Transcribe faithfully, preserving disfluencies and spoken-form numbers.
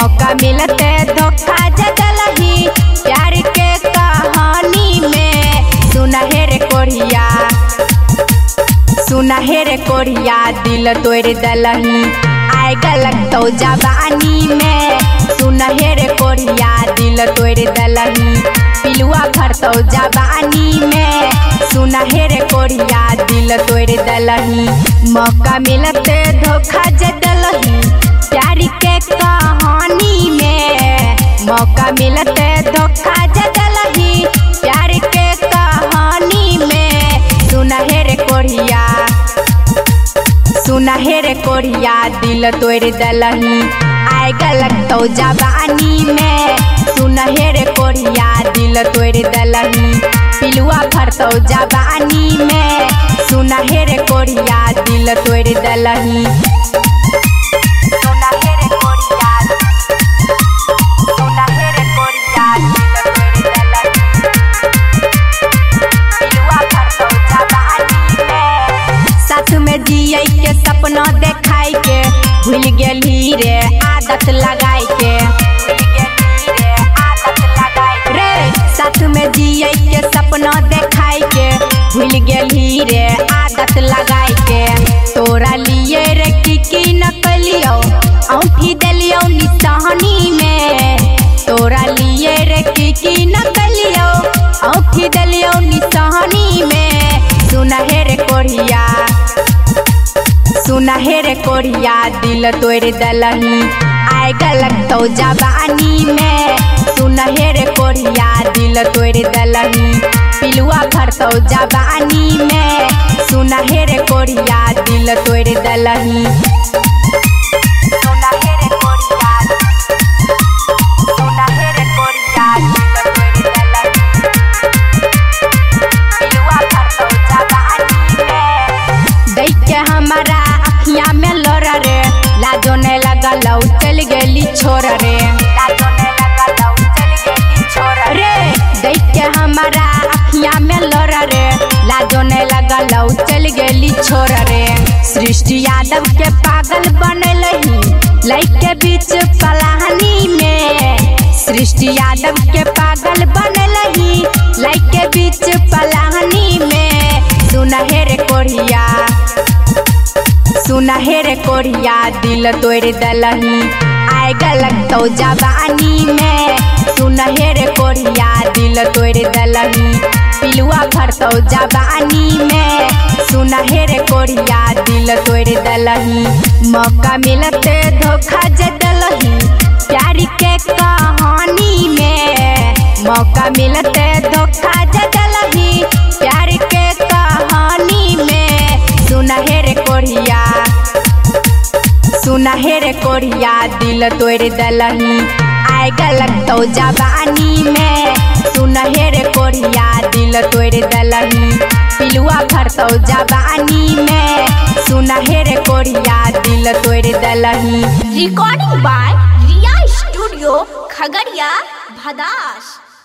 मौका मिलते धोखा जदलही प्यार के कहानी में। सुना हे रे कोढ़िया सुना हे रे कोढ़िया दिल तोड़ दलही आए गलत तो जवानी में। सुना हे रे कोढ़िया दिल तोड़ दलही पिलुआ भरतो जवानी में। सुना हे रे कोढ़िया दिल तोड़ दलही मौका मिलते धोखा जदलही प्यार के कहानी में। मौका मिलते धोखा जदलही प्यार के कहानी में। सुना हे रे कोढ़िया सुना हे रे कोढ़िया दिल तोड़ दलही आए गलत तो जवानी में। सुना हे रे कोढ़िया दिल तोड़ दलही पिलुआ भरतो जवानी में। सुना हे रे कोढ़िया दिल तोड़ दलही सुना हे रे कोढ़िया सुना हे रे कोढ़िया दिल तोड़ दलही पिलुआ भरतो जवानी में। साथ में जिए के सपना देखाई के भूल गेली रे आदत लगाई के रे। साथ में जिए के सपना देखाई के भूल गेली रे आदत लगाई के। तोरा लिए रे की की नकलियो औंठी देलियो निशानी में। तोरा लिए रे की की नकलियो औंठी देलियो निशानी में। सुना हे रे कोढ़िया सुना हे रे कोढ़िया दिल तोड़ दलही आए गलत तो जवानी में। सुना हे रे कोढ़िया दिल तोड़ दलही पिलुआ भरतो जवानी में। सुना हे रे कोढ़िया दिल तोड़ दलही सुना हे रे कोढ़िया सुना हे रे कोढ़िया दिल तोड़ दलही पिलुआ भरतो जवानी में। देख के हमारा अखियां में लोरा रे लाजो ने लगलौ चल गेली छोरा रे लाजो ने लगलौ चल गेली छोरा रे। देख के हमारा अखियां में लोरा रे लाजो ने लगलौ चल गेली छोरा रे। सृष्टि यादव के पागल बनलही लइके बीच पलाहनी में। सृष्टि यादव के पागल बनलही लइके बीच पलाहनी में। सुना हे रे कोढ़िया सुना हे रे कोढ़िया दिल तोड़ दलही आए गलत तो जवानी में। सुना हे रे कोढ़िया दिल तोड़ दलही पिलुआ भरतो जवानी में। सुना हे रे कोढ़िया दिल तोड़ दलही मौका मिलते धोखा जदलही प्यार के कहानी में। मौका मिलते धोखा जदलही प्यार के कहानी में। सुना हे रे कोढ़िया सुना हे रे कोढ़िया दिल तोड़ दलही आए गलत तो जवानी में। सुना हे रे कोढ़िया दिल तोड़ दलही पिलुआ भरतो जवानी में। सुना हे रे कोढ़िया दिल तोड़ दलही। Recording by Riya studio Khagaria Bhadas.